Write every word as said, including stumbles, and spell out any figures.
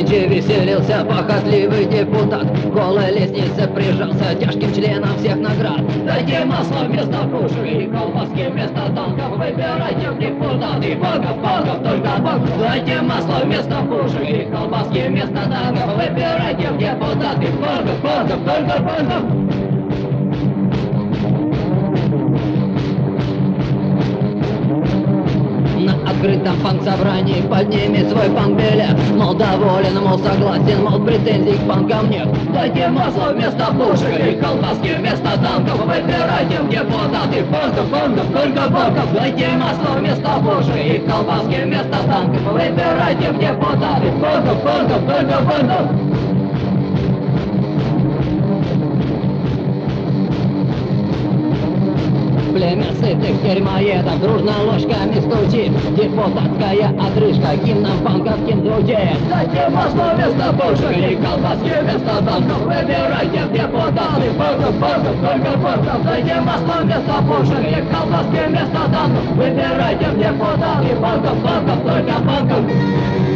нынче веселился похотливый депутат. К голой лестнице прижался тяжким членом всех наград. Дайте масло вместо пушек и колбаски вместо танков. Выбирайте в депутаты богов, богов, только богов. Дайте масло вместо пушек и колбаски вместо танков. Выбирайте в депутаты богов, богов, только богов. На открытом панк-собрании поднимет свой панк-билет. Мол, доволен, мол, согласен, мол, претензий к панкам нет. Дайте масло вместо пушек и колбаски вместо танков. Выбирайте в депутаты богов, богов, только богов. Дайте масло вместо пушек и колбаски вместо танков. Выбирайте в депутаты богов, богов, только богов. Племя сытых дерьмоедов дружно ложками стучит. Депутатская отрыжка гимном панковским звучит. Дайте масло вместо пушек и колбаски вместо танков. Выбирайте в депутаты богов, богов, только богов. Дайте масло вместо пушек и колбаски вместо танков. Выбирайте в депутаты богов, богов, только богов.